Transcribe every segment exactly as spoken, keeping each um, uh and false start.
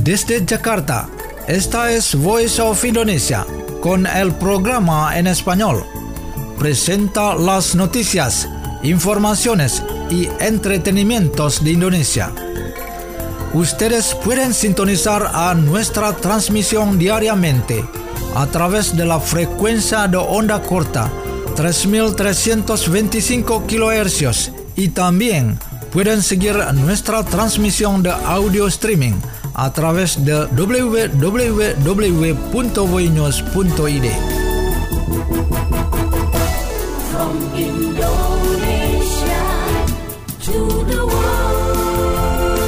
Desde Jakarta, esta es Voice of Indonesia, con el programa en español. Presenta las noticias, informaciones y entretenimientos de Indonesia. Ustedes pueden sintonizar a nuestra transmisión diariamente a través de la frecuencia de onda corta tres mil trescientos veinticinco kilohercios y también pueden seguir nuestra transmisión de audio streaming a través de w w w punto voinews punto i d. From Indonesia to the world.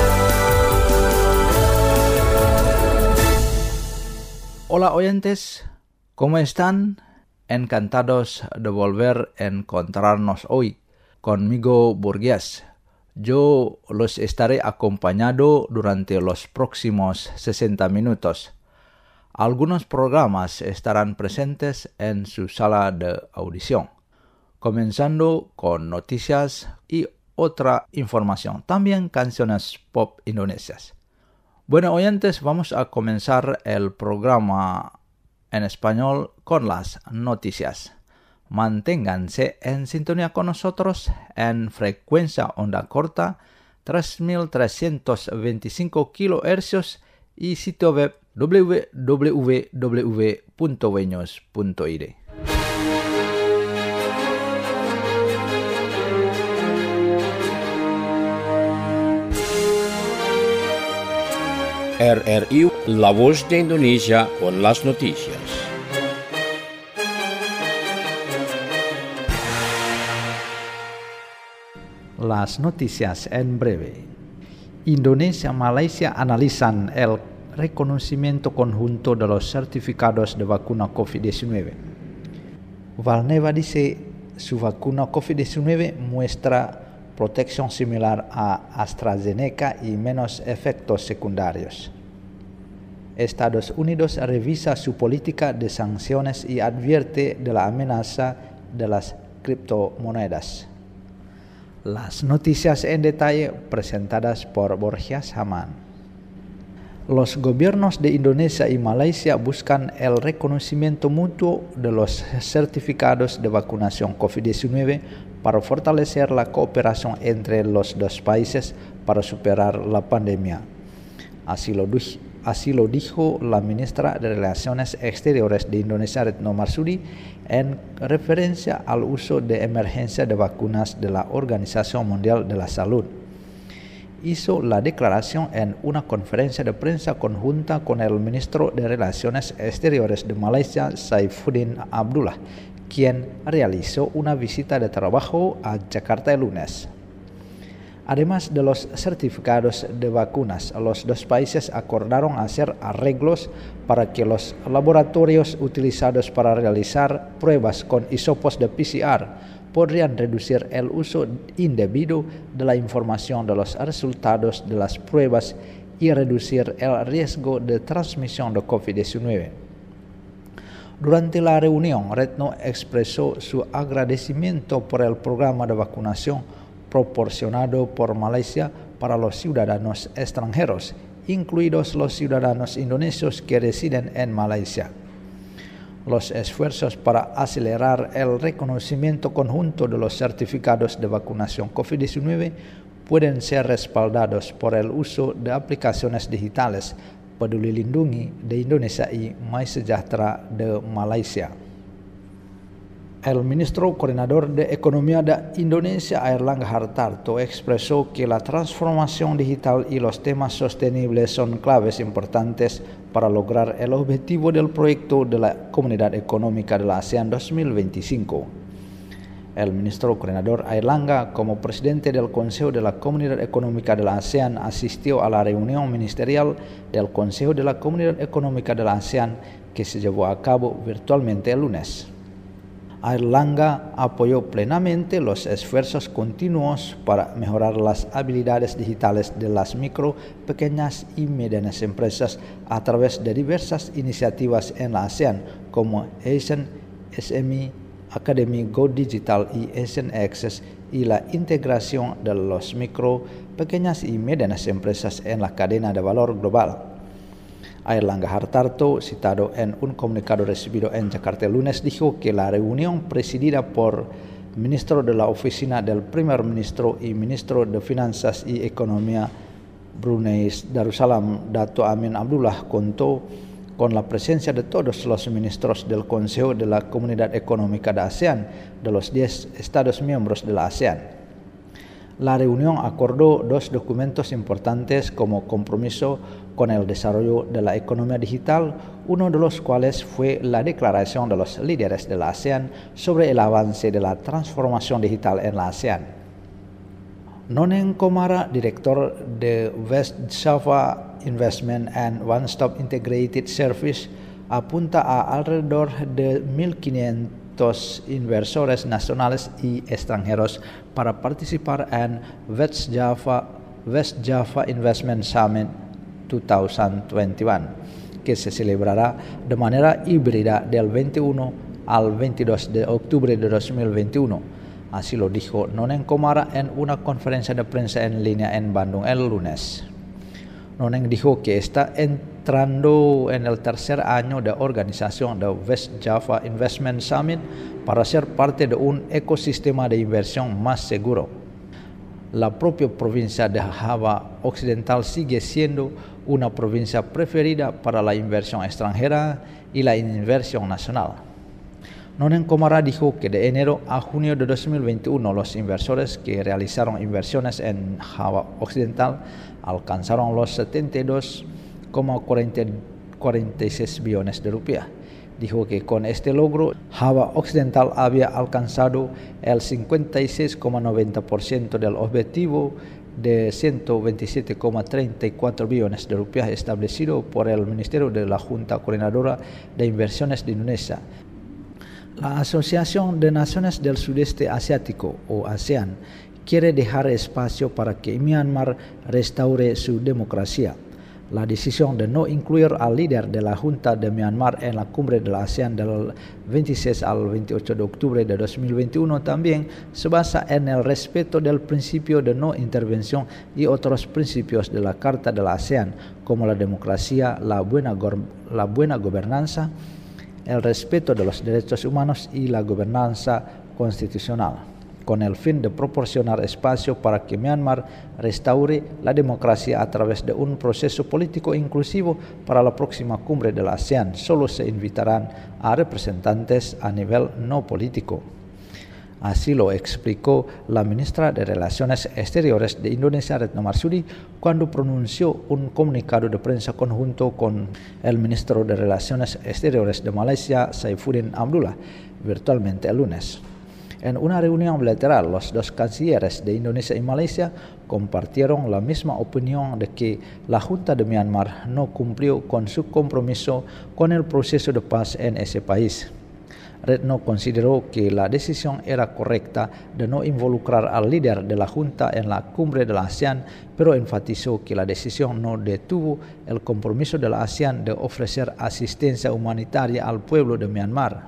Hola oyentes, ¿cómo están? Encantados de volver a encontrarnos hoy. Conmigo Burgués. Yo los estaré acompañando durante los próximos sesenta minutos. Algunos programas estarán presentes en su sala de audición, comenzando con noticias y otra información, también canciones pop indonesias. Bueno, oyentes, vamos a comenzar el programa en español con las noticias. Manténganse en sintonía con nosotros en frecuencia onda corta tres mil trescientos veinticinco kilohercios y sitio web w w w punto voinews punto i d. R R I, la voz de Indonesia con las noticias. Las noticias en breve. Indonesia y Malaysia analizan el reconocimiento conjunto de los certificados de vacuna covid diecinueve. Valneva dice su vacuna covid diecinueve muestra protección similar a AstraZeneca y menos efectos secundarios. Estados Unidos revisa su política de sanciones y advierte de la amenaza de las criptomonedas. Las noticias en detalle presentadas por Borja Saman. Los gobiernos de Indonesia y Malaysia buscan el reconocimiento mutuo de los certificados de vacunación covid diecinueve para fortalecer la cooperación entre los dos países para superar la pandemia. Así lo, así lo dijo la ministra de Relaciones Exteriores de Indonesia, Retno Marsudi, en referencia al uso de emergencia de vacunas de la Organización Mundial de la Salud. Hizo la declaración en una conferencia de prensa conjunta con el ministro de Relaciones Exteriores de Malaysia, Saifuddin Abdullah, quien realizó una visita de trabajo a Jakarta el lunes. Además de los certificados de vacunas, los dos países acordaron hacer arreglos para que los laboratorios utilizados para realizar pruebas con hisopos de P C R podrían reducir el uso indebido de la información de los resultados de las pruebas y reducir el riesgo de transmisión de covid diecinueve. Durante la reunión, Retno expresó su agradecimiento por el programa de vacunación proporcionado por Malaysia para los ciudadanos extranjeros, incluidos los ciudadanos indonesios que residen en Malaysia. Los esfuerzos para acelerar el reconocimiento conjunto de los certificados de vacunación covid diecinueve pueden ser respaldados por el uso de aplicaciones digitales Peduli Lindungi de Indonesia y MySejahtera de Malaysia. El ministro coordinador de Economía de Indonesia, Airlangga Hartarto, expresó que la transformación digital y los temas sostenibles son claves importantes para lograr el objetivo del proyecto de la Comunidad Económica de la ASEAN dos mil veinticinco. El ministro coordinador Airlangga, como presidente del Consejo de la Comunidad Económica de la ASEAN, asistió a la reunión ministerial del Consejo de la Comunidad Económica de la ASEAN que se llevó a cabo virtualmente el lunes. Airlangga apoyó plenamente los esfuerzos continuos para mejorar las habilidades digitales de las micro, pequeñas y medianas empresas a través de diversas iniciativas en la ASEAN como Asian S M E Academy Go Digital y Asian Access y la integración de los micro, pequeñas y medianas empresas en la cadena de valor global. Airlangga Hartarto, citado en un comunicado recibido en Jakarta el lunes, dijo que la reunión presidida por ministro de la Oficina del Primer Ministro y ministro de Finanzas y Economía Brunei Darussalam, Dato' Amin Abdullah, contó con la presencia de todos los ministros del Consejo de la Comunidad Económica de ASEAN, de los diez Estados miembros de la ASEAN. La reunión acordó dos documentos importantes como compromiso con el desarrollo de la economía digital, uno de los cuales fue la declaración de los líderes de la ASEAN sobre el avance de la transformación digital en la ASEAN. Nonen Komara, director de West Java Investment and One Stop Integrated Service, apunta a alrededor de mil quinientos inversores nacionales y extranjeros para participar en West Java, West Java Investment Summit dos mil veintiuno, que se celebrará de manera híbrida del veintiuno al veintidós de octubre de dos mil veintiuno. Así lo dijo Nonen Komara en una conferencia de prensa en línea en Bandung el lunes. Nonen dijo que está entrando en el tercer año de organización de West Java Investment Summit para ser parte de un ecosistema de inversión más seguro. La propia provincia de Java Occidental sigue siendo una provincia preferida para la inversión extranjera y la inversión nacional. Nonen Komara dijo que de enero a junio de dos mil veintiuno los inversores que realizaron inversiones en Java Occidental alcanzaron los setenta y dos coma cuarenta y seis billones de rupias. Dijo que con este logro Java Occidental había alcanzado el cincuenta y seis coma noventa por ciento del objetivo de ciento veintisiete coma treinta y cuatro billones de rupias establecido por el Ministerio de la Junta Coordinadora de Inversiones de Indonesia. La Asociación de Naciones del Sudeste Asiático, o ASEAN, quiere dejar espacio para que Myanmar restaure su democracia. La decisión de no incluir al líder de la Junta de Myanmar en la cumbre de la ASEAN del veintiséis al veintiocho de octubre de dos mil veintiuno también se basa en el respeto del principio de no intervención y otros principios de la Carta de la ASEAN, como la democracia, la buena, la buena gobernanza, el respeto de los derechos humanos y la gobernanza constitucional, con el fin de proporcionar espacio para que Myanmar restaure la democracia a través de un proceso político inclusivo. Para la próxima cumbre de la ASEAN solo se invitarán a representantes a nivel no político. Así lo explicó la ministra de Relaciones Exteriores de Indonesia, Retno Marsudi, cuando pronunció un comunicado de prensa conjunto con el ministro de Relaciones Exteriores de Malaysia, Saifuddin Abdullah, virtualmente el lunes. En una reunión bilateral, los dos cancilleres de Indonesia y Malaysia compartieron la misma opinión de que la Junta de Myanmar no cumplió con su compromiso con el proceso de paz en ese país. Retno consideró que la decisión era correcta de no involucrar al líder de la Junta en la cumbre de la ASEAN, pero enfatizó que la decisión no detuvo el compromiso de la ASEAN de ofrecer asistencia humanitaria al pueblo de Myanmar.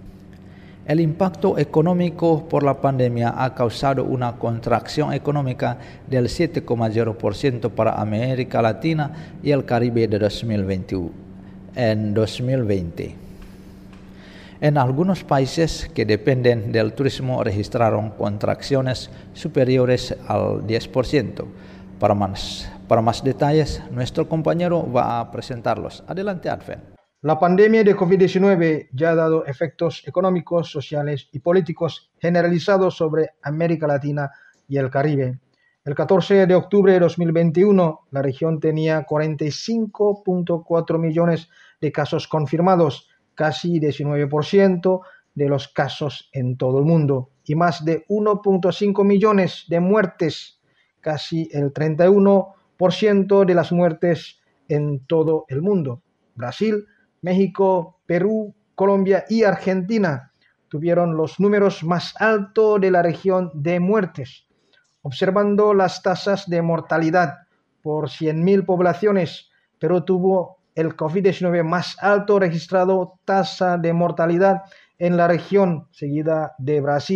El impacto económico por la pandemia ha causado una contracción económica del siete coma cero por ciento para América Latina y el Caribe de dos mil veinte. En dos mil veinte. En algunos países que dependen del turismo registraron contracciones superiores al diez por ciento. Para más, para más detalles, nuestro compañero va a presentarlos. Adelante, Adven. La pandemia de COVID diecinueve ya ha dado efectos económicos, sociales y políticos generalizados sobre América Latina y el Caribe. El catorce de octubre de dos mil veintiuno, la región tenía cuarenta y cinco punto cuatro millones de casos confirmados, casi diecinueve por ciento de los casos en todo el mundo, y más de uno punto cinco millones de muertes, casi el treinta y uno por ciento de las muertes en todo el mundo. Brasil, México, Perú, Colombia y Argentina tuvieron los números más altos de la región de muertes. Observando las tasas de mortalidad por cien mil poblaciones, Perú tuvo el COVID diecinueve más alto registrado tasa de mortalidad en la región, seguida de Brasil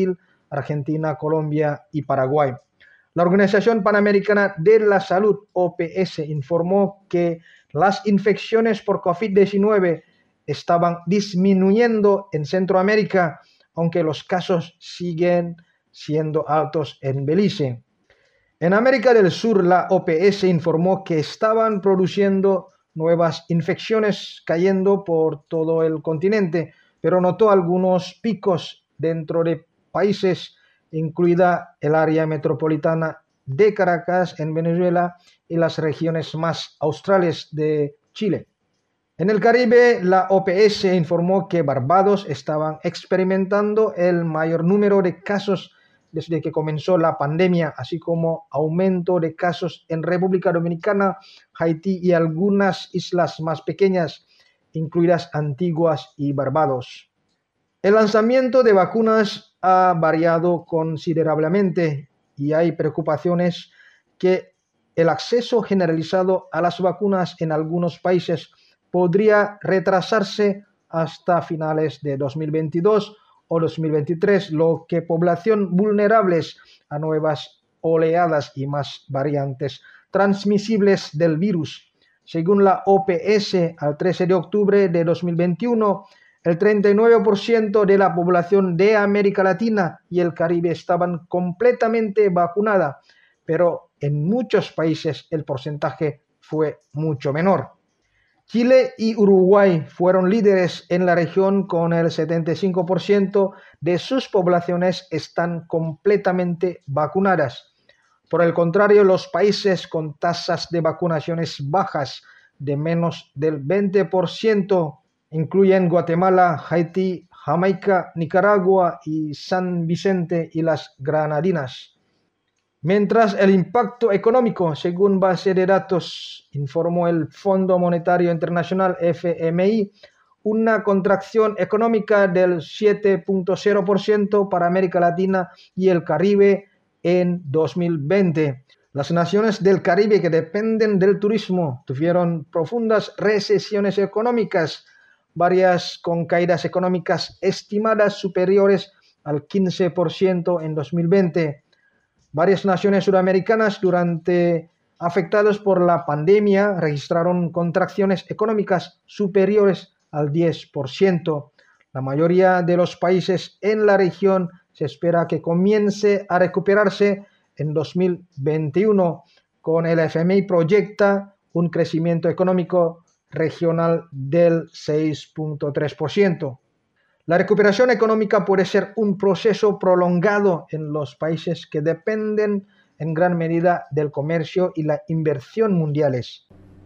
Argentina, Colombia y Paraguay. La Organización Panamericana de la Salud, O P S, informó que las infecciones por COVID diecinueve estaban disminuyendo en Centroamérica, aunque los casos siguen siendo altos en Belice. En América del Sur, la O P S informó que estaban produciendo nuevas infecciones cayendo por todo el continente, pero notó algunos picos dentro de países, incluida el área metropolitana de Caracas en Venezuela y las regiones más australes de Chile. En el Caribe, la O P S informó que Barbados estaban experimentando el mayor número de casos desde que comenzó la pandemia, así como aumento de casos en República Dominicana, Haití y algunas islas más pequeñas, incluidas Antiguas y Barbados. El lanzamiento de vacunas ha variado considerablemente y hay preocupaciones que el acceso generalizado a las vacunas en algunos países podría retrasarse hasta finales de dos mil veintidós o dos mil veintitrés, lo que población vulnerables a nuevas oleadas y más variantes transmisibles del virus. Según la O P S, al trece de octubre de dos mil veintiuno, el treinta y nueve por ciento de la población de América Latina y el Caribe estaban completamente vacunada, pero en muchos países el porcentaje fue mucho menor. Chile y Uruguay fueron líderes en la región con el setenta y cinco por ciento de sus poblaciones están completamente vacunadas. Por el contrario, los países con tasas de vacunaciones bajas de menos del veinte por ciento incluyen Guatemala, Haití, Jamaica, Nicaragua y San Vicente y las Granadinas. Mientras el impacto económico, según base de datos, informó el Fondo Monetario Internacional F M I, una contracción económica del siete punto cero por ciento para América Latina y el Caribe en dos mil veinte. Las naciones del Caribe que dependen del turismo tuvieron profundas recesiones económicas, varias con caídas económicas estimadas superiores al quince por ciento en dos mil veinte. Varias naciones sudamericanas durante afectadas por la pandemia registraron contracciones económicas superiores al diez por ciento. La mayoría de los países en la región se espera que comience a recuperarse en dos mil veintiuno, con el F M I proyecta un crecimiento económico regional del seis punto tres por ciento. La recuperación económica puede ser un proceso prolongado en los países que dependen en gran medida del comercio y la inversión mundiales.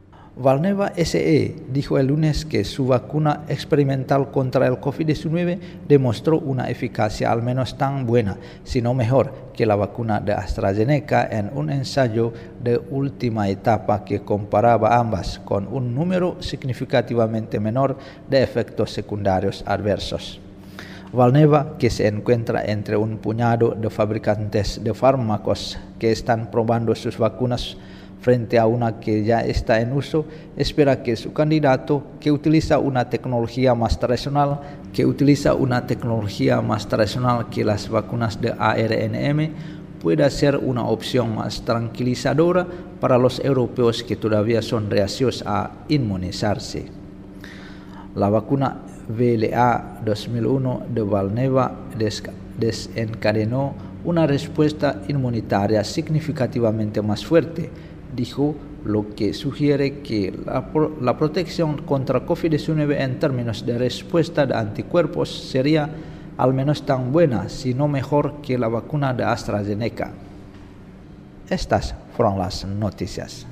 Valneva S E dijo el lunes que su vacuna experimental contra el COVID diecinueve demostró una eficacia al menos tan buena, si no mejor, que la vacuna de AstraZeneca en un ensayo de última etapa que comparaba ambas con un número significativamente menor de efectos secundarios adversos. Valneva, que se encuentra entre un puñado de fabricantes de fármacos que están probando sus vacunas frente a una que ya está en uso, espera que su candidato, que utiliza una tecnología más tradicional, que utiliza una tecnología más tradicional que las vacunas de A R N M, pueda ser una opción más tranquilizadora para los europeos que todavía son reacios a inmunizarse. La vacuna V L A dos mil uno de Valneva desencadenó una respuesta inmunitaria significativamente más fuerte, dijo, lo que sugiere que la, la protección contra COVID diecinueve en términos de respuesta de anticuerpos sería al menos tan buena, si no mejor, que la vacuna de AstraZeneca. Estas fueron las noticias.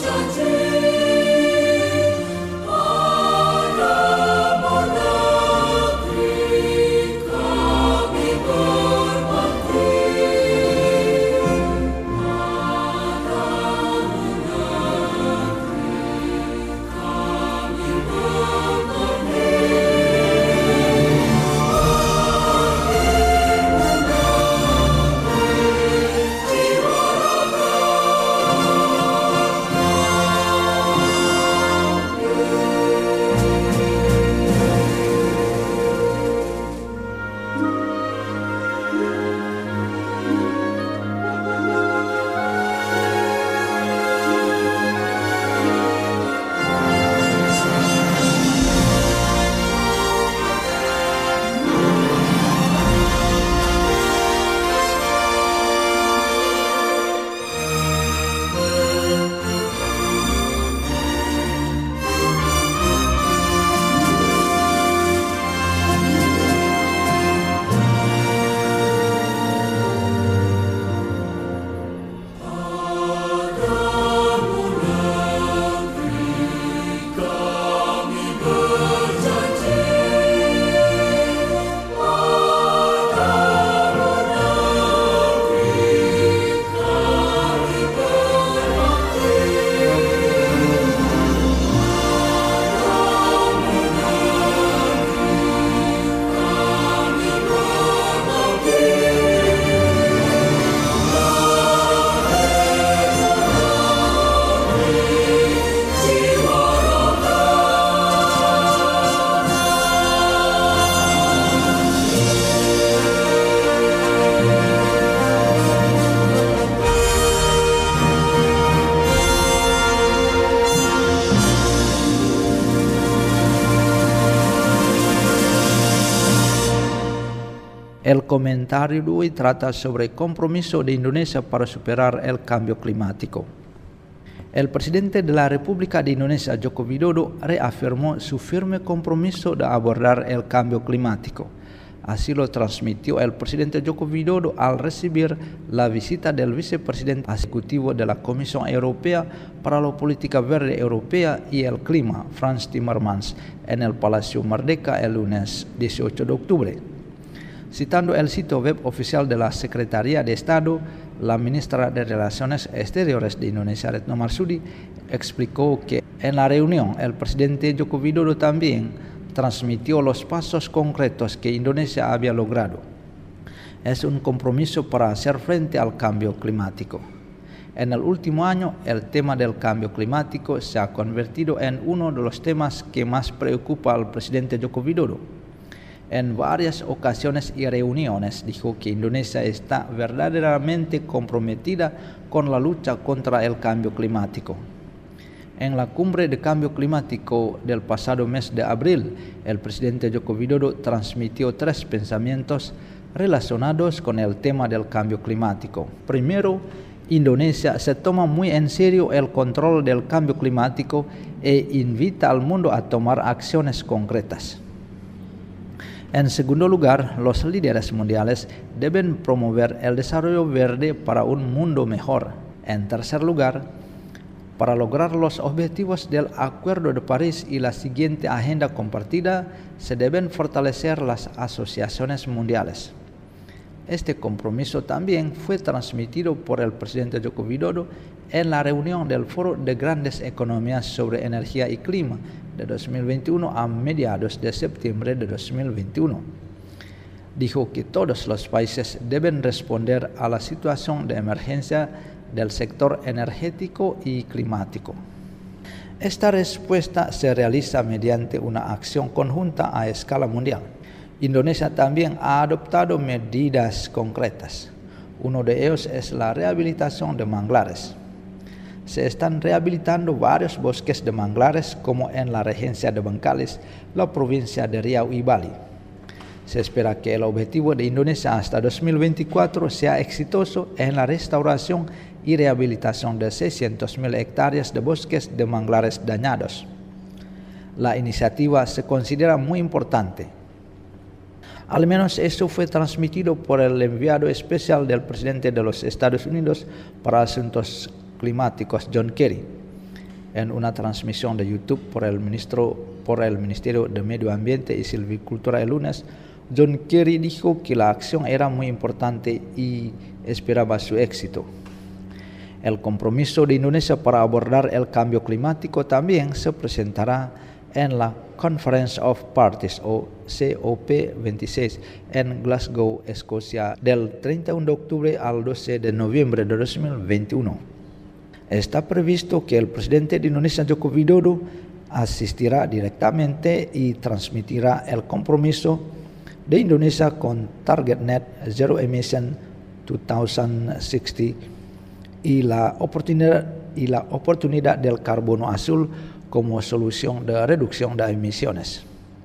Berjanji pada El comentario de hoy trata sobre el compromiso de Indonesia para superar el cambio climático. El presidente de la República de Indonesia, Joko Widodo, reafirmó su firme compromiso de abordar el cambio climático. Así lo transmitió el presidente Joko Widodo al recibir la visita del vicepresidente ejecutivo de la Comisión Europea para la Política Verde Europea y el Clima, Frans Timmermans, en el Palacio Merdeka el lunes dieciocho de octubre. Citando el sitio web oficial de la Secretaría de Estado, la ministra de Relaciones Exteriores de Indonesia, Retno Marsudi, explicó que en la reunión el presidente Joko Widodo también transmitió los pasos concretos que Indonesia había logrado. Es un compromiso para hacer frente al cambio climático. En el último año, el tema del cambio climático se ha convertido en uno de los temas que más preocupa al presidente Joko Widodo. En varias ocasiones y reuniones dijo que Indonesia está verdaderamente comprometida con la lucha contra el cambio climático. En la cumbre de cambio climático del pasado mes de abril, el presidente Joko Widodo transmitió tres pensamientos relacionados con el tema del cambio climático. Primero, Indonesia se toma muy en serio el control del cambio climático e invita al mundo a tomar acciones concretas. En segundo lugar, los líderes mundiales deben promover el desarrollo verde para un mundo mejor. En tercer lugar, para lograr los objetivos del Acuerdo de París y la siguiente agenda compartida, se deben fortalecer las asociaciones mundiales. Este compromiso también fue transmitido por el presidente Joko Widodo en la reunión del Foro de Grandes Economías sobre Energía y Clima de dos mil veintiuno a mediados de septiembre de dos mil veintiuno. Dijo que todos los países deben responder a la situación de emergencia del sector energético y climático. Esta respuesta se realiza mediante una acción conjunta a escala mundial. Indonesia también ha adoptado medidas concretas. Uno de ellos es la rehabilitación de manglares. Se están rehabilitando varios bosques de manglares como en la regencia de Bengkalis, la provincia de Riau y Bali. Se espera que el objetivo de Indonesia hasta dos mil veinticuatro sea exitoso en la restauración y rehabilitación de seiscientas mil hectáreas de bosques de manglares dañados. La iniciativa se considera muy importante. Al menos eso fue transmitido por el enviado especial del presidente de los Estados Unidos para Asuntos Climáticos, John Kerry. En una transmisión de YouTube por el, ministro, por el Ministerio de Medio Ambiente y Silvicultura el lunes, John Kerry dijo que la acción era muy importante y esperaba su éxito. El compromiso de Indonesia para abordar el cambio climático también se presentará en la Conference of Parties o C O P veintiséis en Glasgow, Escocia, del treinta y uno de octubre al doce de noviembre de dos mil veintiuno. Está previsto que el presidente de Indonesia, Joko Widodo, asistirá directamente y transmitirá el compromiso de Indonesia con Target Net Zero Emission dos mil sesenta y la oportunidad y la oportunidad del carbono azul como solución de reducción de emisiones.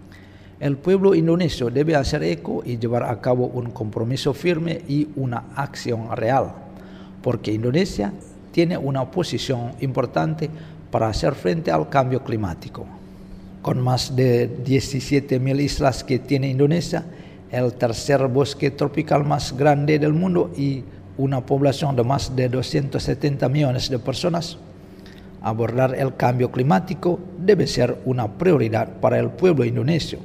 El pueblo indonesio debe hacer eco y llevar a cabo un compromiso firme y una acción real, porque Indonesia tiene una posición importante para hacer frente al cambio climático. Con más de diecisiete mil islas que tiene Indonesia, el tercer bosque tropical más grande del mundo y una población de más de doscientos setenta millones de personas, abordar el cambio climático debe ser una prioridad para el pueblo indonesio.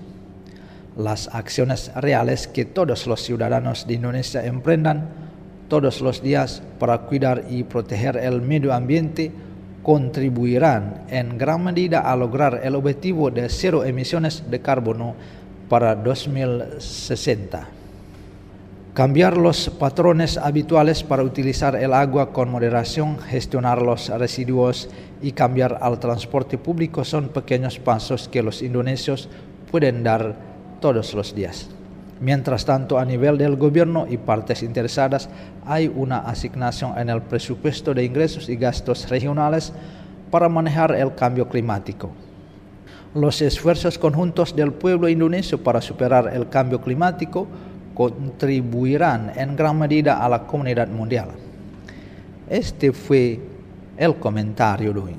Las acciones reales que todos los ciudadanos de Indonesia emprendan todos los días para cuidar y proteger el medio ambiente contribuirán en gran medida a lograr el objetivo de cero emisiones de carbono para dos mil sesenta. Cambiar los patrones habituales para utilizar el agua con moderación, gestionar los residuos y cambiar al transporte público son pequeños pasos que los indonesios pueden dar todos los días. Mientras tanto, a nivel del gobierno y partes interesadas, hay una asignación en el presupuesto de ingresos y gastos regionales para manejar el cambio climático. Los esfuerzos conjuntos del pueblo indonesio para superar el cambio climático contribuirán en gran medida a la comunidad mundial. Este fue el comentario de hoy.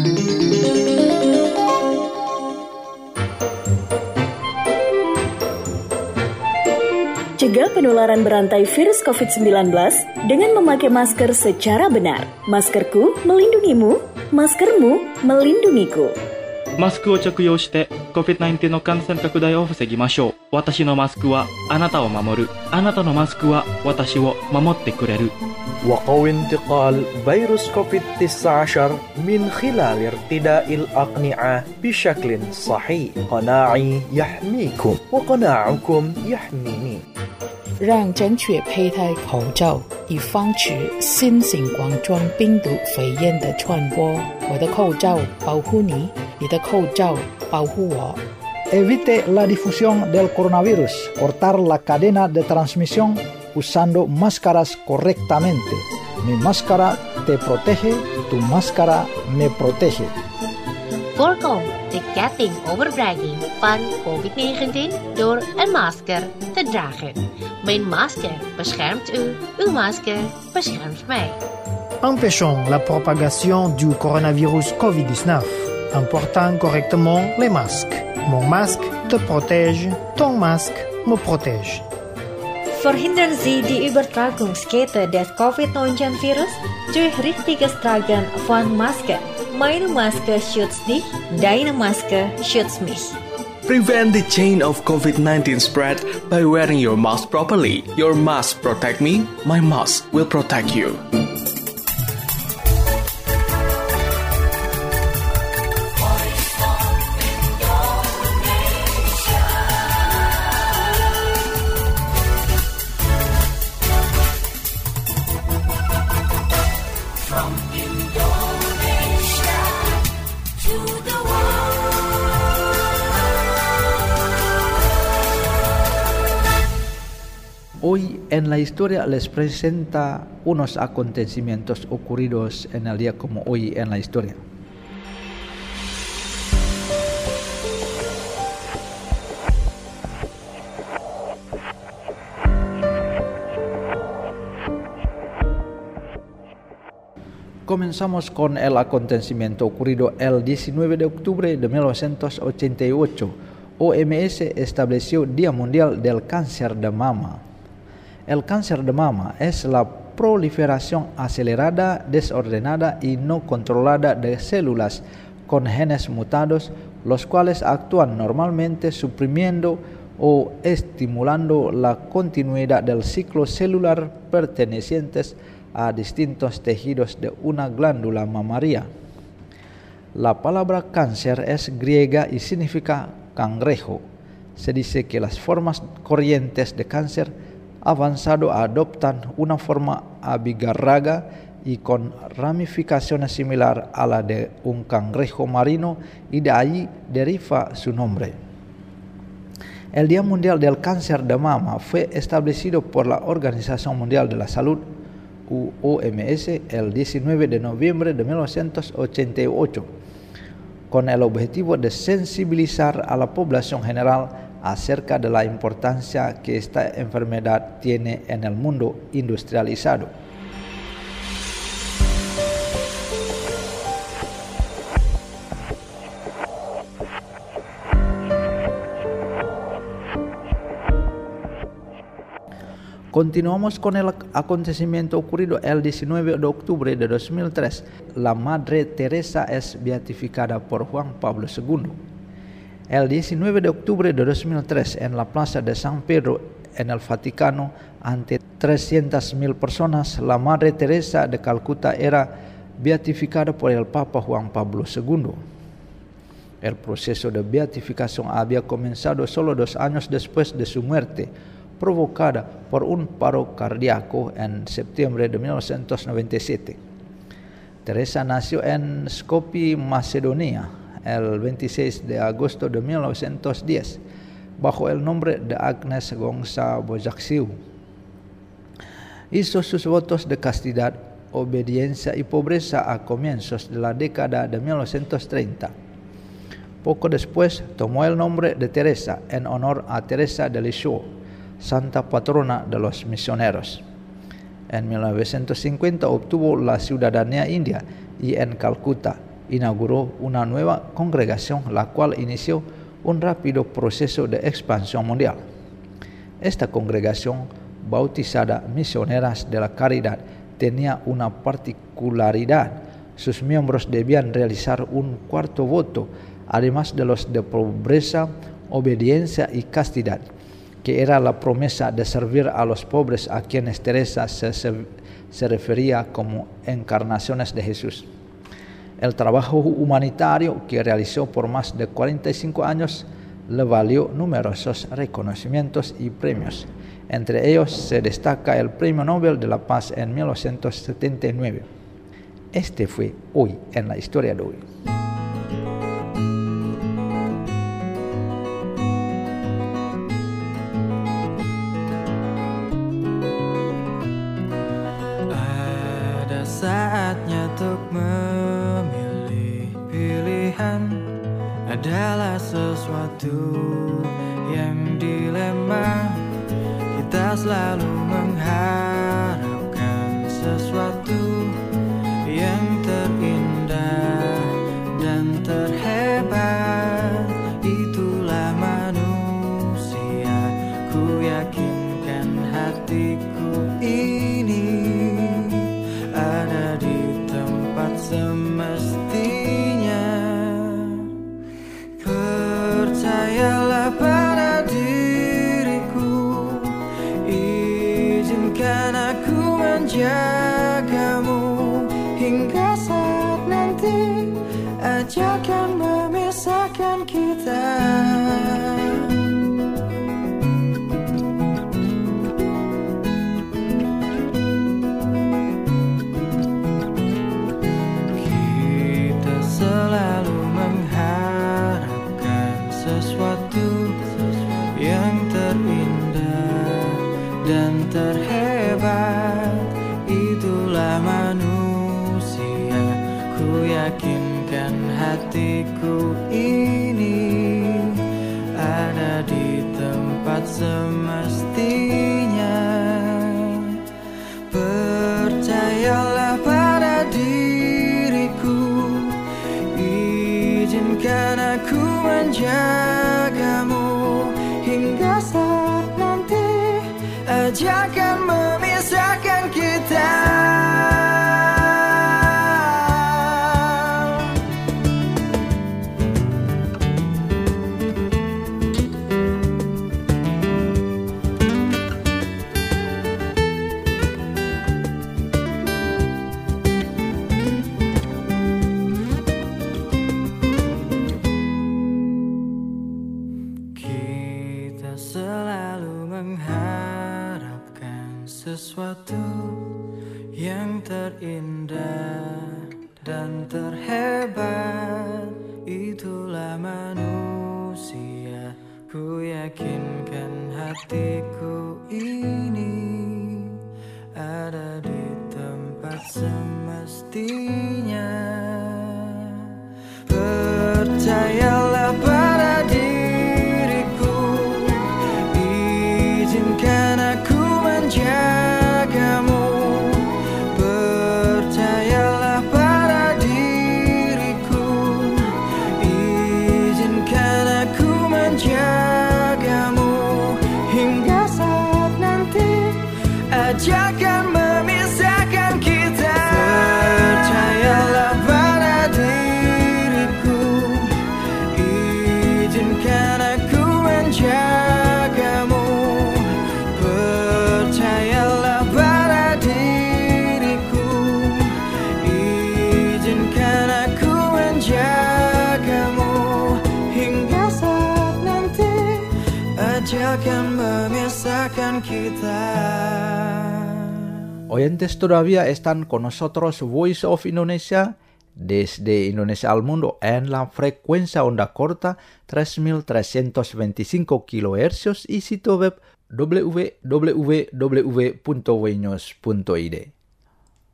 Cegah penularan berantai virus covid sembilan belas dengan memakai masker secara benar. Maskerku melindungimu, maskermu melindungiku. マスクを着用して コビッドナインティーン の感染拡大を防ぎましょう。私のマスクはあなたを守る。あなたのマスクは私を守ってくれる。 وقوي انتقال فيروس كوفيد تسعة عشر من خلال ارتداء الأقنعة بشكل صحيح. قناعي يحميكم وقناعكم يحميني. 让正确佩戴口罩，以防止新型冠状病毒肺炎的传播。我的口罩保护你，你的口罩保护我。 Evite la difusión del coronavirus. Cortar la cadena de transmisión usando máscaras correctamente. Mi máscara te protege, tu máscara me protege. Voorkom de ketting overbrenging van covid negentien door een masker te dragen. Mijn masker beschermt u, uw masker beschermt mij. Empêchons la propagation du coronavirus covid dix-neuf en portant correctement les masques. Mon masque te protège, ton masque me protège. Verhindern Sie die Übertragungskette des covid neunzehn Virus durch richtiges Tragen von Masken. Meine Maske schützt dich, deine Maske schützt mich. Prevent the chain of covid nineteen spread by wearing your mask properly. Your mask protect me, my mask will protect you. Hoy en la historia les presenta unos acontecimientos ocurridos en el día como hoy en la historia. Comenzamos con el acontecimiento ocurrido el diecinueve de octubre de mil novecientos ochenta y ocho. O M S estableció Día Mundial del Cáncer de Mama. El cáncer de mama es la proliferación acelerada, desordenada y no controlada de células con genes mutados, los cuales actúan normalmente suprimiendo o estimulando la continuidad del ciclo celular pertenecientes a distintos tejidos de una glándula mamaria. La palabra cáncer es griega y significa cangrejo. Se dice que las formas corrientes de cáncer avanzado adoptan una forma abigarraga y con ramificaciones similar a la de un cangrejo marino, y de allí deriva su nombre. El Día Mundial del Cáncer de Mama fue establecido por la Organización Mundial de la Salud, O M S, el diecinueve de noviembre de mil novecientos ochenta y ocho, con el objetivo de sensibilizar a la población general acerca de la importancia que esta enfermedad tiene en el mundo industrializado. Continuamos con el acontecimiento ocurrido el diecinueve de octubre de dos mil tres. La Madre Teresa es beatificada por Juan Pablo segundo. El diecinueve de octubre de dos mil tres, en la Plaza de San Pedro, en el Vaticano, ante trescientas mil personas, la Madre Teresa de Calcuta era beatificada por el Papa Juan Pablo segundo. El proceso de beatificación había comenzado solo dos años después de su muerte, provocada por un paro cardíaco en septiembre de mil novecientos noventa y siete. Teresa nació en Skopje, Macedonia, el veintiséis de agosto de mil novecientos diez, bajo el nombre de Agnes Gonza Bojaxiu. Hizo sus votos de castidad, obediencia y pobreza a comienzos de la década de mil novecientos treinta. Poco después tomó el nombre de Teresa en honor a Teresa de Lisieux, santa patrona de los misioneros. En mil novecientos cincuenta obtuvo la ciudadanía india y en Calcuta inauguró una nueva congregación, la cual inició un rápido proceso de expansión mundial. Esta congregación, bautizada Misioneras de la Caridad, tenía una particularidad. Sus miembros debían realizar un cuarto voto, además de los de pobreza, obediencia y castidad, que era la promesa de servir a los pobres, a quienes Teresa se, se, se refería como encarnaciones de Jesús. El trabajo humanitario que realizó por más de cuarenta y cinco años le valió numerosos reconocimientos y premios. Entre ellos se destaca el Premio Nobel de la Paz en mil novecientos setenta y nueve. Este fue Hoy en la Historia de Hoy. Ada saatnya untuk memilih. Pilihan adalah sesuatu yang dilema. Kita selalu mengharapkan sesuatu yang terindah dan terhebat. Itulah manusia, ku yakinkan hatiku ini ada di tempat semestinya. Percayalah pada diriku, izinkan aku menjagamu hingga saat nanti ajakan memisahkan kita. Kita selalu mengharapkan sesuatu yang terindah dan terhebat. Itulah manusia, ku yakinkan hatiku ini ada di tempat semestinya. Percayalah pada diriku, izinkan aku menjagamu hingga saat nanti ajakan memisahkan kita. Sesuatu yang terindah dan terhebat. Itulah manusia, ku yakinkan hatiku ini ada di tempat semestinya. Percayalah pada diriku, izinkan aku menjagamu. Percayalah pada diriku, izinkan aku menjagamu hingga saat nanti ajakan memisahkan kita. Percayalah pada diriku, izinkan aku menjagamu. Percayalah pada diriku, izinkan aku menjagamu hingga saat nanti ajakan memisahkan kita. Oyentes, todavía están con nosotros Voice of Indonesia desde Indonesia al mundo en la frecuencia onda corta tres mil trescientos veinticinco kilohercios y sitio web w w w punto wenews punto i d.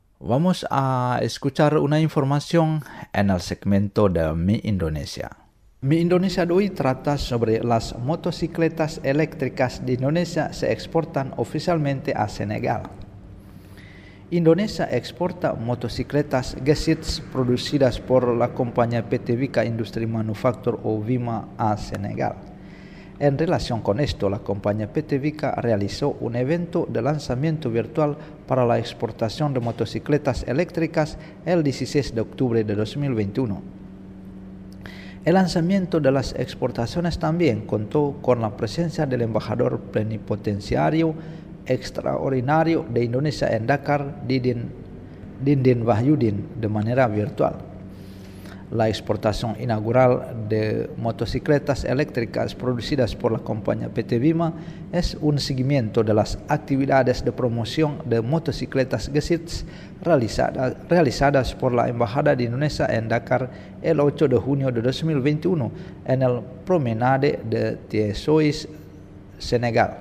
Vamos a escuchar una información en el segmento de Mi Indonesia. Mi Indonesia de hoy trata sobre las motocicletas eléctricas de Indonesia se exportan oficialmente a Senegal. Indonesia exporta motocicletas Gesits producidas por la compañía P T Vika Industri Manufaktur o Vima a Senegal. En relación con esto, la compañía P T Vika realizó un evento de lanzamiento virtual para la exportación de motocicletas eléctricas el dieciséis de octubre de dos mil veintiuno. El lanzamiento de las exportaciones también contó con la presencia del embajador plenipotenciario extraordinario de Indonesia en Dakar, Didin, Dindin Wahyudin, de manera virtual. La exportación inaugural de motocicletas eléctricas producidas por la compañía P T Vima es un seguimiento de las actividades de promoción de motocicletas Gesits realizadas, realizadas por la Embajada de Indonesia en Dakar el ocho de junio de dos mil veintiuno en el Promenade de Tiesois, Senegal.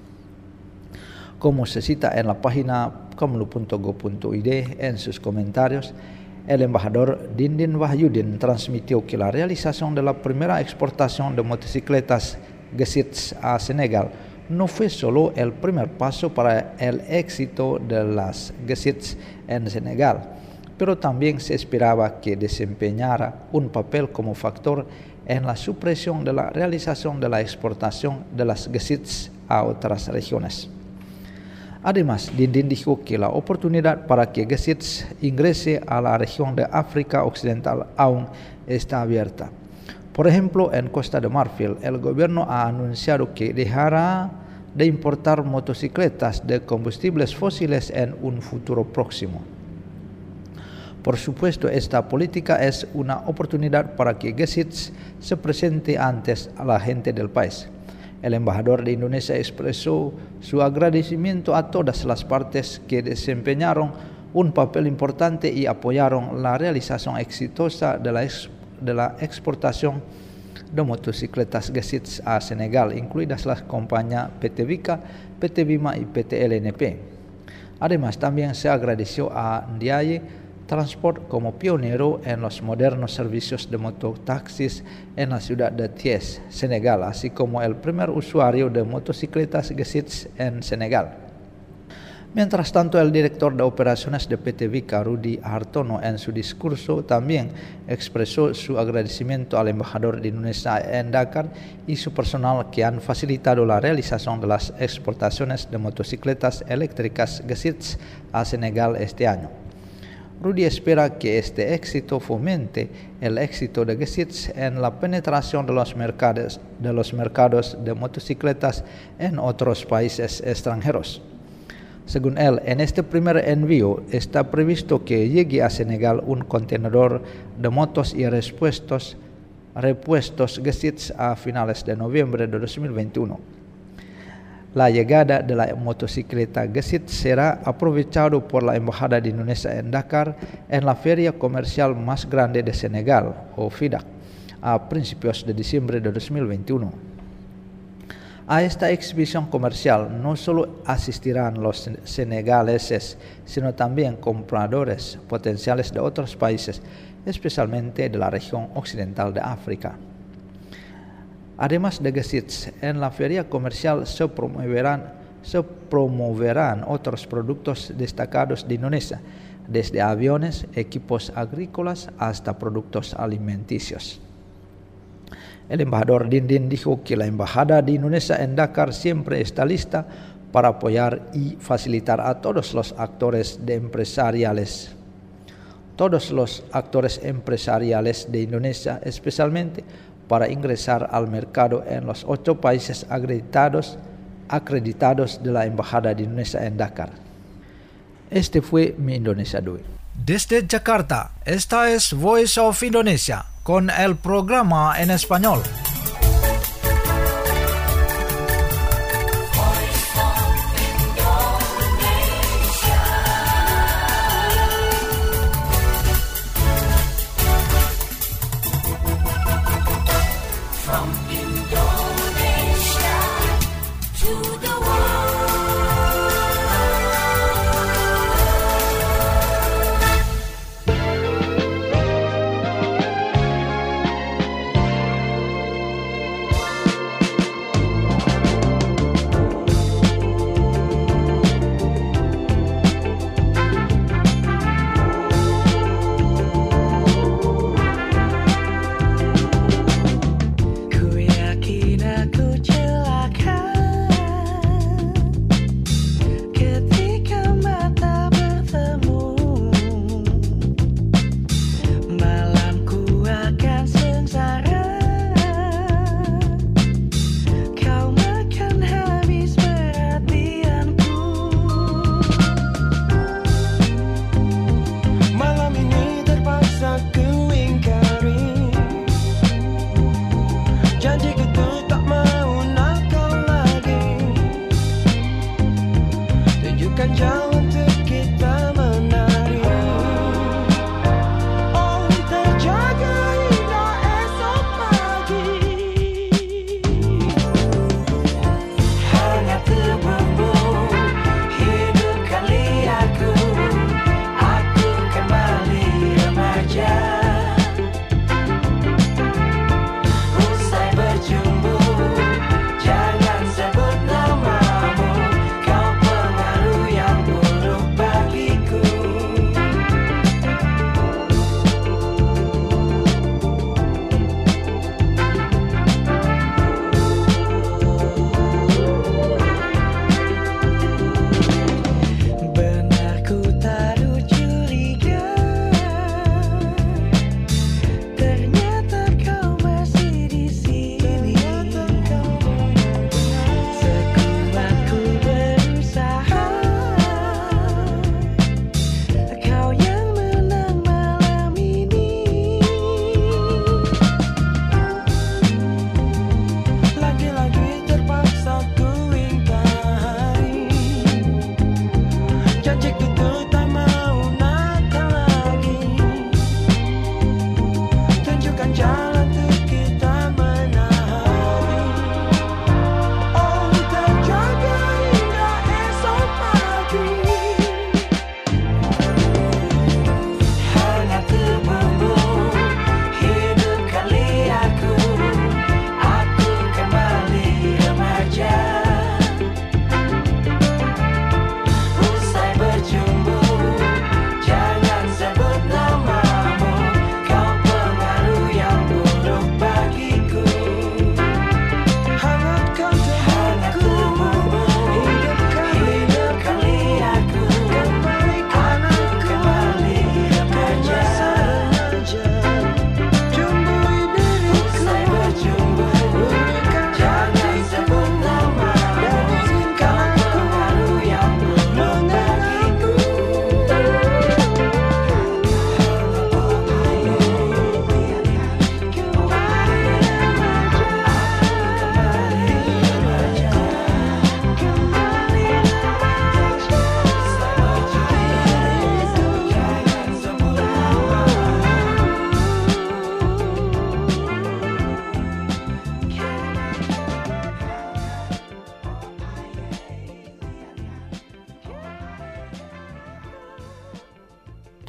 Como se cita en la página comlu punto go punto i d en sus comentarios, el embajador Dindin Wahyudin transmitió que la realización de la primera exportación de motocicletas Gesits a Senegal no fue solo el primer paso para el éxito de las Gesits en Senegal, pero también se esperaba que desempeñara un papel como factor en la supresión de la realización de la exportación de las Gesits a otras regiones. Además, Dindin dijo que la oportunidad para que Gesits ingrese a la región de África Occidental aún está abierta. Por ejemplo, en Costa de Marfil, el gobierno ha anunciado que dejará de importar motocicletas de combustibles fósiles en un futuro próximo. Por supuesto, esta política es una oportunidad para que Gesits se presente antes a la gente del país. El embajador de Indonesia expresó su agradecimiento a todas las partes que desempeñaron un papel importante y apoyaron la realización exitosa de la, ex, de la exportación de motocicletas Gesits a Senegal, incluidas las compañías P T Vika, P T Vima y P T L N P. Además, también se agradeció a Ndiaye Transport como pionero en los modernos servicios de mototaxis en la ciudad de Thiès, Senegal, así como el primer usuario de motocicletas Gesits en Senegal. Mientras tanto, el director de operaciones de P T Vika, Rudy Hartono, en su discurso también expresó su agradecimiento al embajador de Indonesia en Dakar y su personal que han facilitado la realización de las exportaciones de motocicletas eléctricas Gesits a Senegal este año. Rudy espera que este éxito fomente el éxito de Gesits en la penetración de los mercados de los mercados de motocicletas en otros países extranjeros. Según él, en este primer envío está previsto que llegue a Senegal un contenedor de motos y repuestos, repuestos Gesits a finales de noviembre de dos mil veintiuno. La llegada de la motocicleta Gesits será aprovechado por la Embajada de Indonesia en Dakar en la feria comercial más grande de Senegal, o FIDAK, a principios de diciembre de dos mil veintiuno. A esta exhibición comercial no solo asistirán los senegaleses, sino también compradores potenciales de otros países, especialmente de la región occidental de África. Además de Gesits, en la feria comercial se promoverán, se promoverán otros productos destacados de Indonesia, desde aviones, equipos agrícolas hasta productos alimenticios. El embajador Dindin dijo que la Embajada de Indonesia en Dakar siempre está lista para apoyar y facilitar a todos los actores de empresariales, todos los actores empresariales de Indonesia, especialmente para ingresar al mercado en los ocho países acreditados, acreditados de la Embajada de Indonesia en Dakar. Este fue mi Indonesia de hoy. Desde Jakarta, esta es Voice of Indonesia con el programa en español.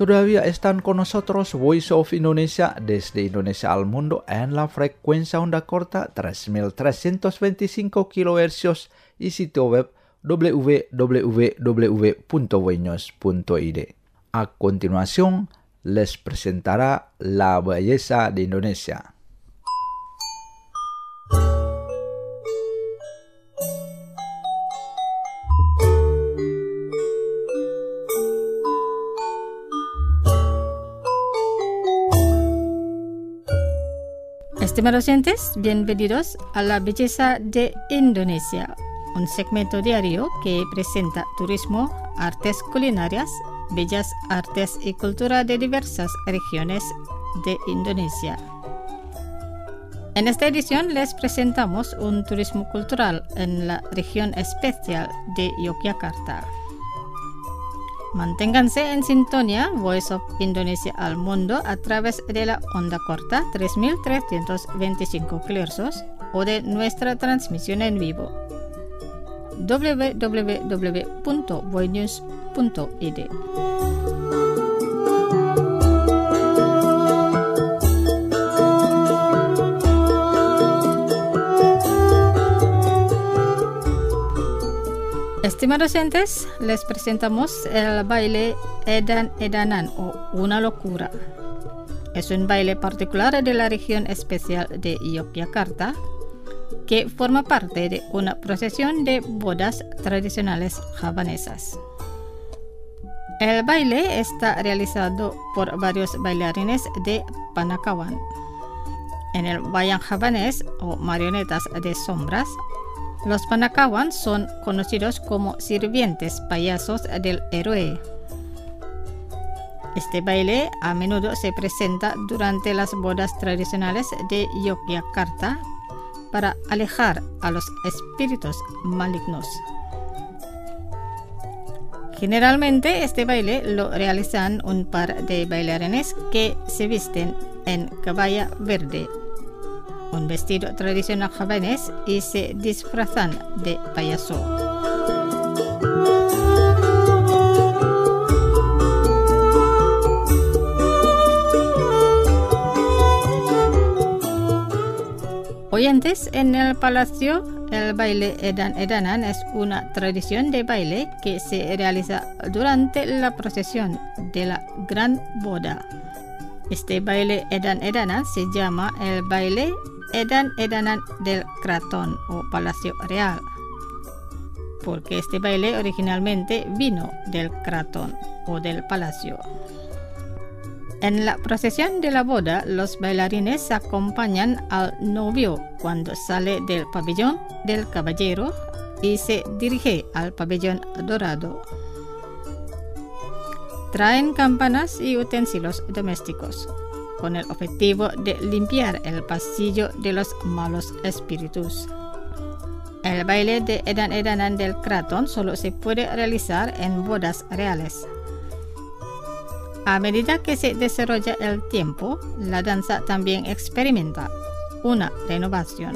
Todavía están con nosotros Voice of Indonesia desde Indonesia al mundo en la frecuencia onda corta tres mil trescientos veinticinco kilohercios y sitio web w w w punto voinews punto i d. A continuación, les presentará la belleza de Indonesia. Estimados oyentes, bienvenidos a La Belleza de Indonesia, un segmento diario que presenta turismo, artes culinarias, bellas artes y cultura de diversas regiones de Indonesia. En esta edición les presentamos un turismo cultural en la región especial de Yogyakarta. Manténganse en sintonía Voice of Indonesia al mundo a través de la onda corta tres mil trescientos veinticinco kilohercios o de nuestra transmisión en vivo w w w punto voinews punto i d. Estimados oyentes, les presentamos el baile Edan-Edanan o Una Locura. Es un baile particular de la región especial de Yogyakarta que forma parte de una procesión de bodas tradicionales javanesas. El baile está realizado por varios bailarines de Panakawan. En el wayang javanés o marionetas de sombras, los Panakawan son conocidos como sirvientes payasos del héroe. Este baile a menudo se presenta durante las bodas tradicionales de Yogyakarta para alejar a los espíritus malignos. Generalmente este baile lo realizan un par de bailarines que se visten en kebaya verde, un vestido tradicional javanés, y se disfrazan de payaso. Oyentes, en el palacio, el baile Edan-Edanan es una tradición de baile que se realiza durante la procesión de la Gran Boda. Este baile Edan-Edanan se llama el baile Edan-Edanan del Kraton o Palacio Real, porque este baile originalmente vino del Kraton o del Palacio. En la procesión de la boda, los bailarines acompañan al novio cuando sale del pabellón del caballero y se dirige al pabellón dorado. Traen campanas y utensilios domésticos, con el objetivo de limpiar el pasillo de los malos espíritus. El baile de Edan-Edanan del Kraton solo se puede realizar en bodas reales. A medida que se desarrolla el tiempo, la danza también experimenta una renovación.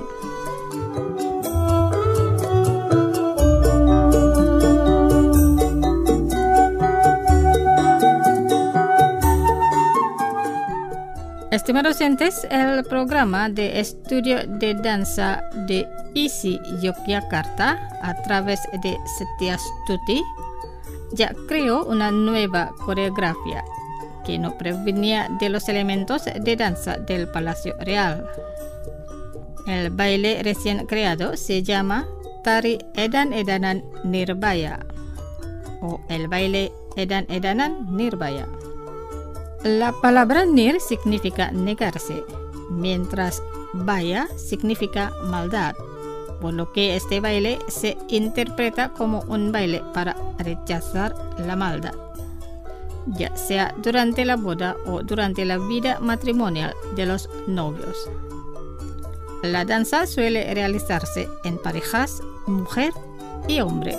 Estimados oyentes, el programa de estudio de danza de I S I Yogyakarta a través de Setiastuti ya creó una nueva coreografía que no provenía de los elementos de danza del Palacio Real. El baile recién creado se llama Tari Edan-Edanan Nirbaya o el baile Edan-Edanan Nirbaya. La palabra nir significa negarse, mientras baya significa maldad, por lo que este baile se interpreta como un baile para rechazar la maldad, ya sea durante la boda o durante la vida matrimonial de los novios. La danza suele realizarse en parejas, mujer y hombre.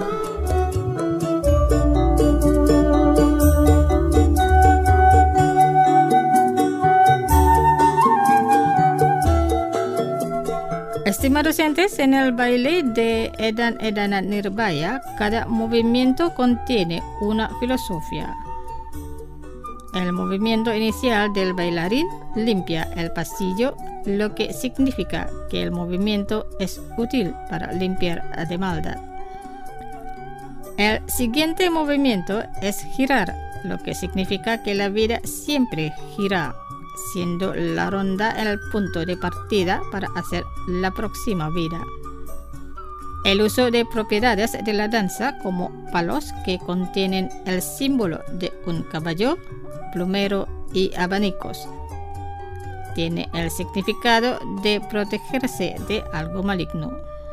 Estimados oyentes, en el baile de Edan-Edanan Nirbaya, cada movimiento contiene una filosofía. El movimiento inicial del bailarín limpia el pasillo, lo que significa que el movimiento es útil para limpiar de maldad. El siguiente movimiento es girar, lo que significa que la vida siempre gira, siendo la ronda el punto de partida para hacer la próxima vida. El uso de propiedades de la danza como palos que contienen el símbolo de un caballo, plumero y abanicos tiene el significado de protegerse de algo maligno.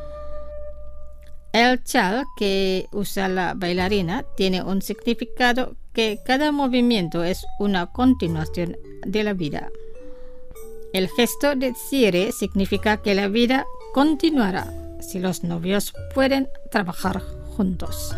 El chal que usa la bailarina tiene un significado que cada movimiento es una continuación de la vida. El gesto de cierre significa que la vida continuará si los novios pueden trabajar juntos.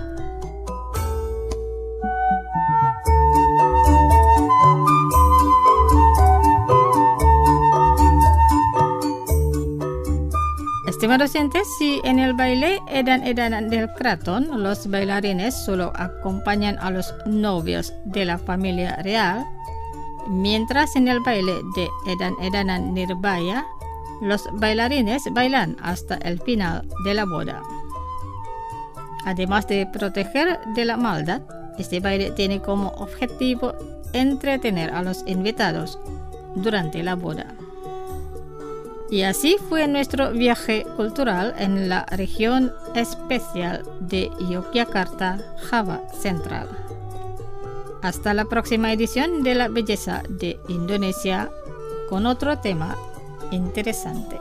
Estimados oyentes, si en el baile Edan-Edanan del Kraton los bailarines solo acompañan a los novios de la familia real, mientras en el baile de Edan-Edanan Nirbaya los bailarines bailan hasta el final de la boda. Además de proteger de la maldad, este baile tiene como objetivo entretener a los invitados durante la boda. Y así fue nuestro viaje cultural en la región especial de Yogyakarta, Java Central. Hasta la próxima edición de La Belleza de Indonesia con otro tema interesante.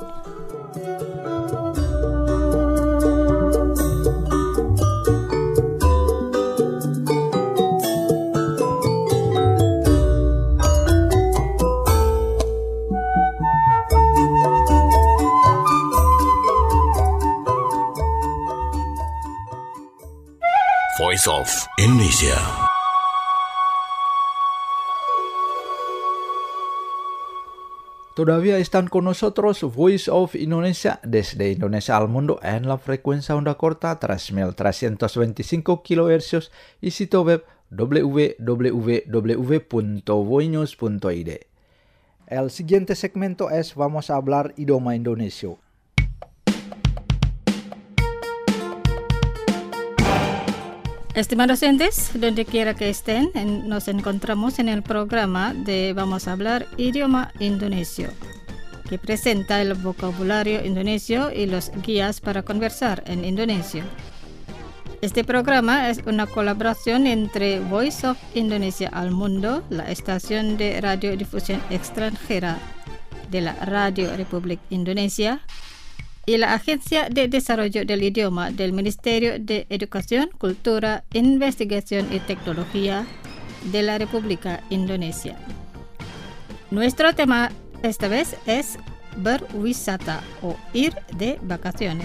Voice of Indonesia. Todavía están con nosotros Voice of Indonesia desde Indonesia al mundo en la frecuencia onda corta tres mil trescientos veinticinco kilohercios y sitio web w w w punto voinews punto i d. El siguiente segmento es Vamos a hablar idioma Indonesia. Estimados oyentes, donde quiera que estén, en, nos encontramos en el programa de Vamos a hablar idioma indonesio, que presenta el vocabulario indonesio y los guías para conversar en indonesio. Este programa es una colaboración entre Voice of Indonesia al Mundo, la estación de radiodifusión extranjera de la Radio Republik Indonesia, y la Agencia de Desarrollo del Idioma del Ministerio de Educación, Cultura, Investigación y Tecnología de la República Indonesia. Nuestro tema esta vez es berwisata o ir de vacaciones.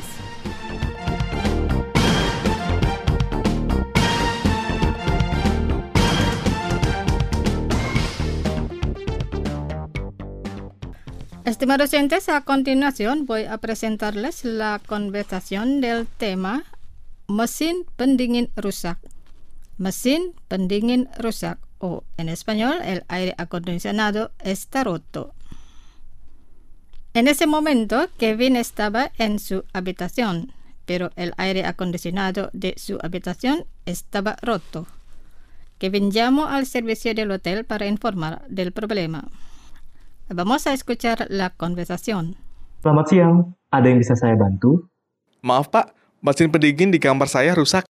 Estimados oyentes, a continuación voy a presentarles la conversación del tema mesin pendingin rusak. Mesin pendingin rusak o en español el aire acondicionado está roto. En ese momento Kevin estaba en su habitación, pero el aire acondicionado de su habitación estaba roto. Kevin llamó al servicio del hotel para informar del problema. Vamos a escuchar la conversación. Selamat siang, ada yang bisa saya bantu? Maaf Pak, mesin pendingin di kamar saya rusak.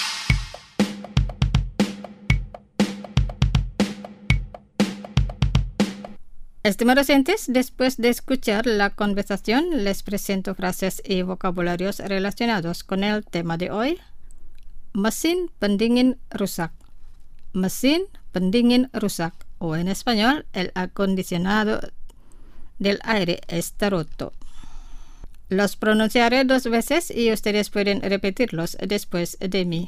Estimados oyentes, después de escuchar la conversación, les presento frases y vocabularios relacionados con el tema de hoy. Mesin pendingin rusak. Mesin pendingin rusak. O en español, el acondicionado del aire está roto. Los pronunciaré dos veces y ustedes pueden repetirlos después de mí.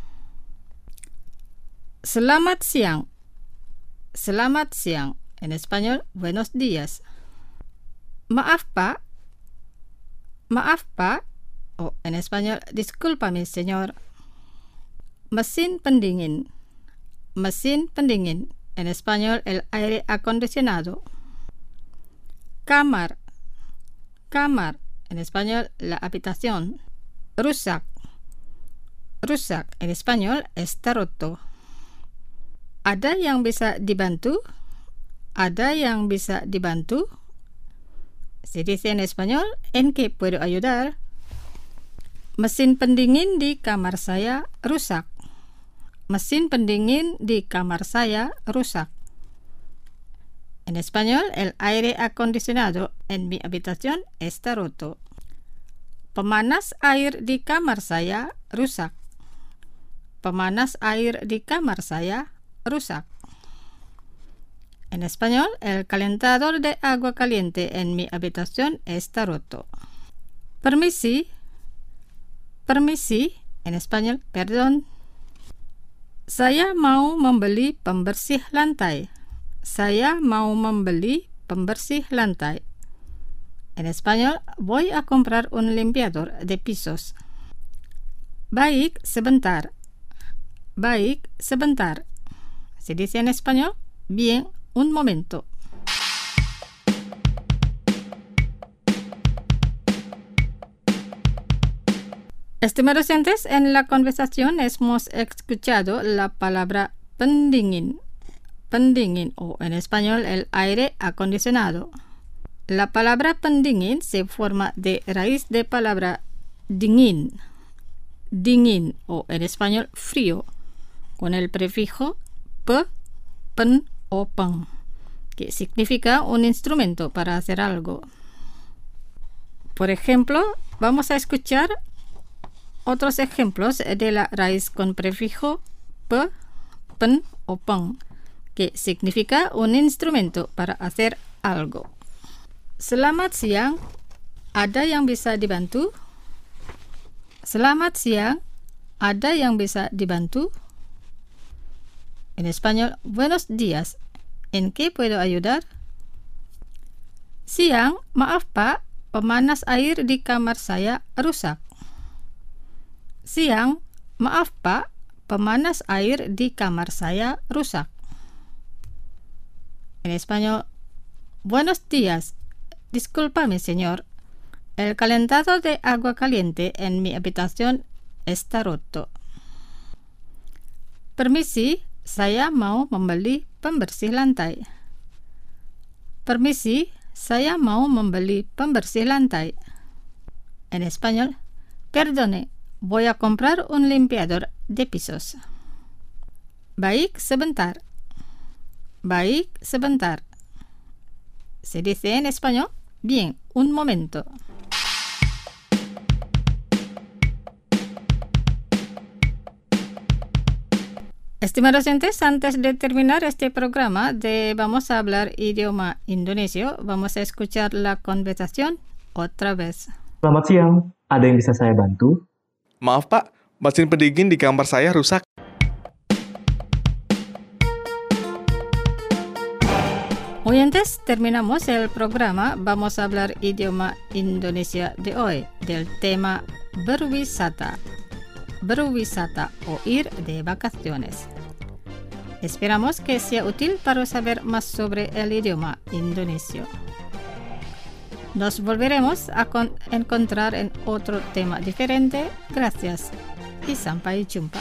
Selamat siang. Selamat siang. En español, buenos días. Maaf Pak. Maaf Pak. O en español, discúlpame señor. Mesin pendingin. Mesin pendingin. en español el aire acondicionado. Kamar, kamar, en español la habitación. Rusak, rusak, en español está roto. Ada yang bisa dibantu? Ada yang bisa dibantu? Se dice en español, ¿en qué puedo ayudar? Mesin pendingin di kamar saya rusak. Mesin pendingin di kamar saya rusak. En español, el aire acondicionado en mi habitación está roto. Pemanas air di kamar saya rusak. Pemanas air di kamar saya rusak. En español, el calentador de agua caliente en mi habitación está roto. Permisi, permisi, en español, perdón. Saya mau membeli pembersih lantai. Saya mau membeli pembersih lantai. En español, voy a comprar un limpiador de pisos. Baik, sebentar. Baik, sebentar. Se dice en español, bien, un momento. Estimados oyentes, en la conversación hemos escuchado la palabra pendingin. Pendingin, o en español el aire acondicionado. La palabra pendingin se forma de raíz de palabra dingin. Dingin, o en español frío, con el prefijo p, pen o peng, que significa un instrumento para hacer algo. Por ejemplo, vamos a escuchar otros ejemplos de la raíz con prefijo p, pen o peng, que significa un instrumento para hacer algo. Selamat siang, ada yang bisa dibantu? Selamat siang, ada yang bisa dibantu? En español, buenos días, ¿en qué puedo ayudar? Siang, maaf Pak, pemanas air di kamar saya rusak. Siang, maaf Pak, pemanas air di kamar saya rusak. En español, buenos días, discúlpame señor, el calentador de agua caliente en mi habitación está roto. Permisi, saya mau membeli pembersih lantai. Permisi, saya mau membeli pembersih lantai. En español, perdone, voy a comprar un limpiador de pisos. Baik, sebentar. Baik, sebentar. Se dice en español, bien, un momento. Estimados oyentes, antes de terminar este programa de Vamos a hablar idioma indonesio, vamos a escuchar la conversación otra vez. Selamat siang, ada yang bisa saya bantu? Maaf Pak, mesin pendingin di kamar saya rusak. Oyentes, terminamos el programa Vamos a hablar idioma Indonesia de hoy, del tema berwisata. Berwisata o ir de vacaciones. Esperamos que sea útil para saber más sobre el idioma indonesio. Nos volveremos a encontrar en otro tema diferente. Gracias y sampai jumpa.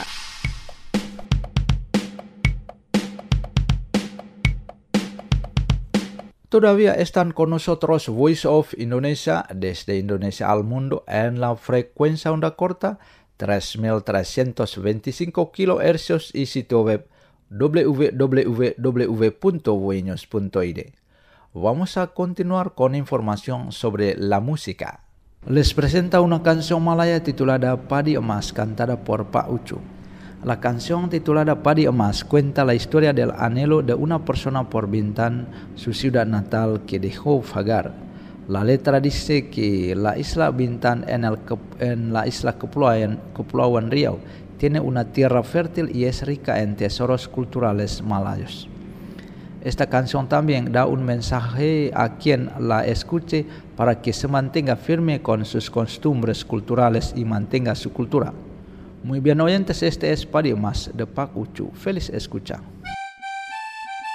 Todavía están con nosotros Voice of Indonesia desde Indonesia al mundo en la frecuencia onda corta tres mil trescientos veinticinco kilohercios y sitio web w w w punto voinews punto i d. Vamos a continuar con información sobre la música. Les presenta una canción malaya titulada Padi Emas cantada por Pak Ucu. La canción titulada Padi Emas cuenta la historia del anhelo de una persona por Bintan, su ciudad natal, que dejó vagar. La letra dice que la isla Bintan en, el, en la isla Kepulauan, Kepulauan Riau tiene una tierra fértil y es rica en tesoros culturales malayos. Esta canción también da un mensaje a quien la escuche para que se mantenga firme con sus costumbres culturales y mantenga su cultura. Muy bien oyentes, este es Padi Emas de Pak Ucu. Feliz escucha.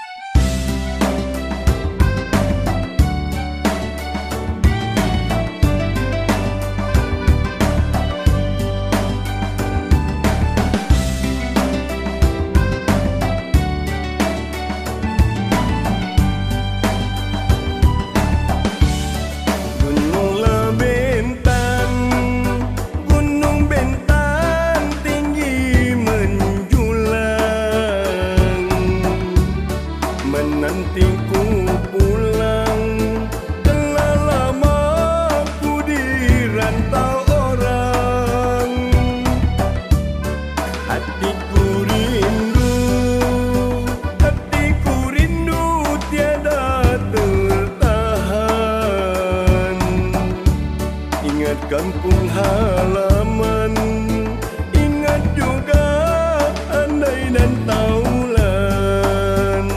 kampung halaman. Ingat juga andai dan taulan.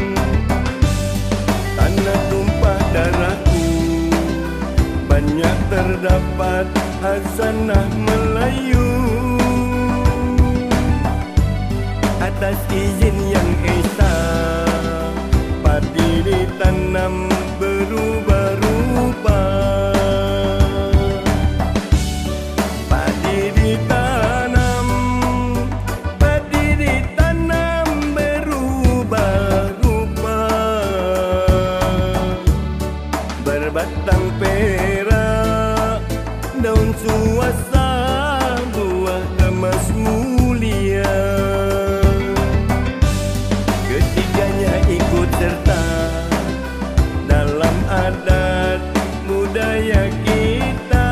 Tanah tumpah darahku, banyak terdapat hazanah Melayu. Atas izin yang esa, padi ditanam berubah-ubah. Padi ditanam, padi ditanam berubah-ubah. Berbatang perak, daun suasa, buah emas mulia. Ketiganya ikut serta dalam adat budaya kita.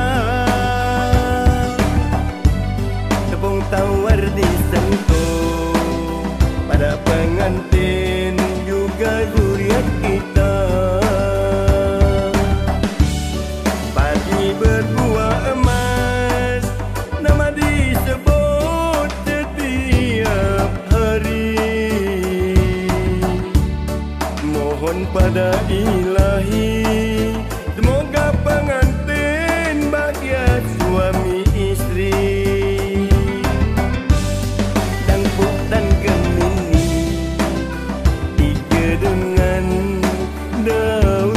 Tepung tawar disentuh pada pengantin juga zuriat kita. Padi berbuah emas, nama disebut setiap hari. Mohon pada Ilahi, semoga pengantin bahagia suami istri. Dangdut dan gemini, tiga dengan daun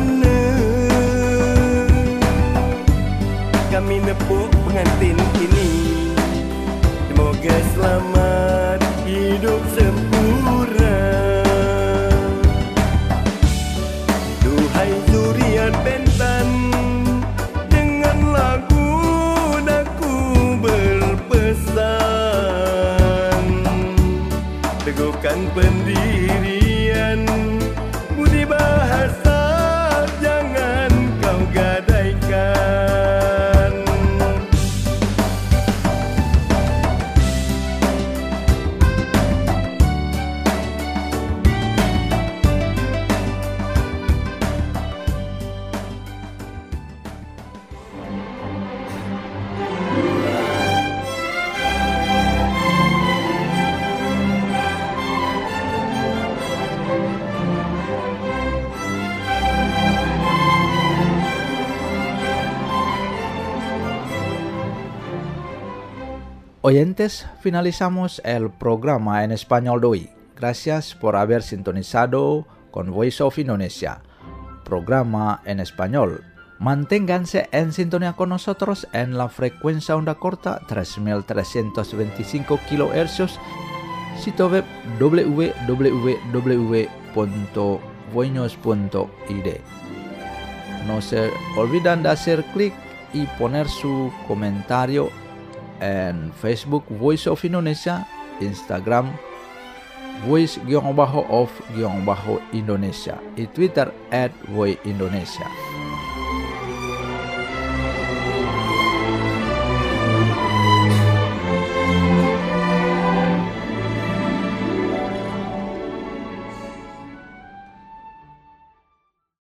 senang. Kami nepuk pengantin ini, semoga selamat hidup sempurna. Duhai zuriat Bentan, dengan lagu daku berpesan. Teguhkan pendirian, budi bahasa jangan kau gadaikan. Oyentes, finalizamos el programa en español de hoy. Gracias por haber sintonizado con Voice of Indonesia, programa en español. Manténganse en sintonía con nosotros en la frecuencia onda corta tres mil trescientos veinticinco kilohercios, sitio web w w w punto voinos punto i d. No se olviden de hacer clic y poner su comentario en Facebook Voice of Indonesia, Instagram Voice-of-Indonesia y Twitter at Voice Indonesia.